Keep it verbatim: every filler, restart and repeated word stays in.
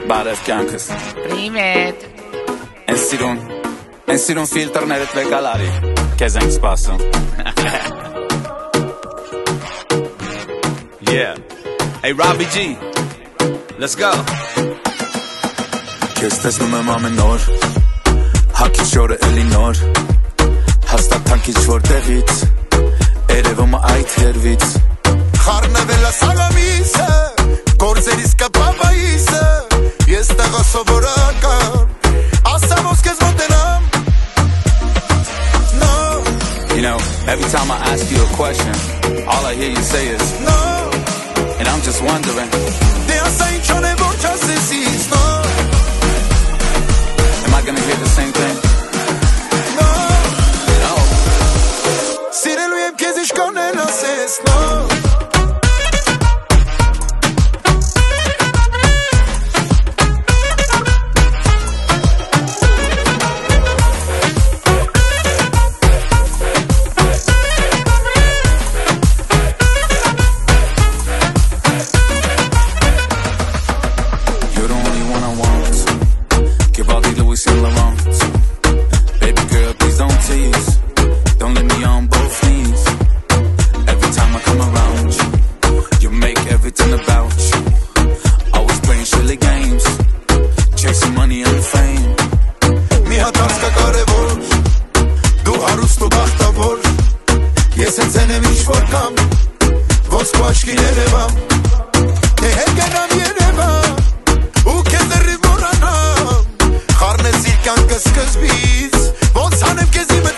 Բարև կյանքս Պրիմետ Են սիրուն Են սիրուն ֆիլտրներդ վեկալարի Կեզ ենք սպասում Yeah Hey Robbie G Let's go Կեզ տեսնում եմ ամեն օր Հակի շորը էլի նոր Հաստատանք ինչ-որ տեղից Երևումը այդ հերվից Խառնվել ասալամիսը Գործերիս կպապայիսը Ես տեղա սովորական Ասա ոնց կեզ մոտենամ No You know, every time I ask you a question All I hear you say is No And I'm just wondering Դե ասա ինչ անեմ որ չասեսից No Am I gonna hear the same thing? No No Սիրելու եմ կեզ իշքան էլ ասես No Ես հենց են եմ ինչ-որ կամ Ոնց քո աչքին երևամ Թե հետ գնամ երևամ Ու կեզ դեռիվ մորանամ Խառնեցիր կյանքը սկզբից Ոնց անեմ կեզ իմը